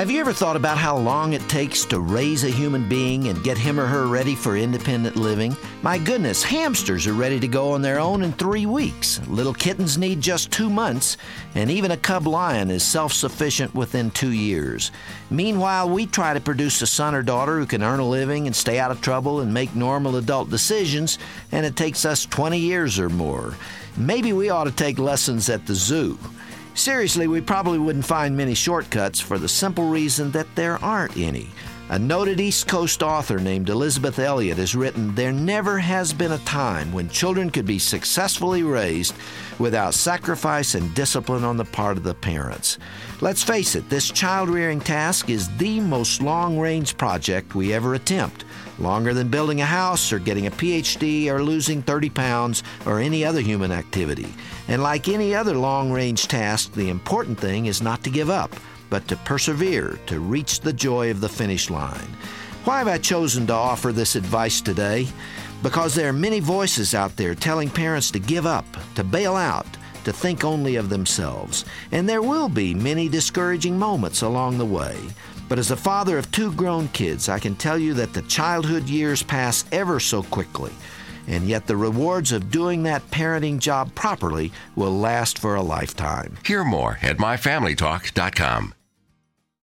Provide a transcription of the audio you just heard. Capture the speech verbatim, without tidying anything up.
Have you ever thought about how long it takes to raise a human being and get him or her ready for independent living? My goodness, hamsters are ready to go on their own in three weeks. Little kittens need just two months, and even a cub lion is self-sufficient within two years. Meanwhile, we try to produce a son or daughter who can earn a living and stay out of trouble and make normal adult decisions, and it takes us twenty years or more. Maybe we ought to take lessons at the zoo. Seriously, we probably wouldn't find many shortcuts for the simple reason that there aren't any. A noted East Coast author named Elizabeth Elliot has written, "There never has been a time when children could be successfully raised without sacrifice and discipline on the part of the parents." Let's face it, this child-rearing task is the most long-range project we ever attempt. Longer than building a house or getting a P H D or losing thirty pounds or any other human activity. And like any other long-range task, the important thing is not to give up, but to persevere to reach the joy of the finish line. Why have I chosen to offer this advice today? Because there are many voices out there telling parents to give up, to bail out, to think only of themselves. And there will be many discouraging moments along the way. But as a father of two grown kids, I can tell you that the childhood years pass ever so quickly. And yet the rewards of doing that parenting job properly will last for a lifetime. Hear more at my family talk dot com.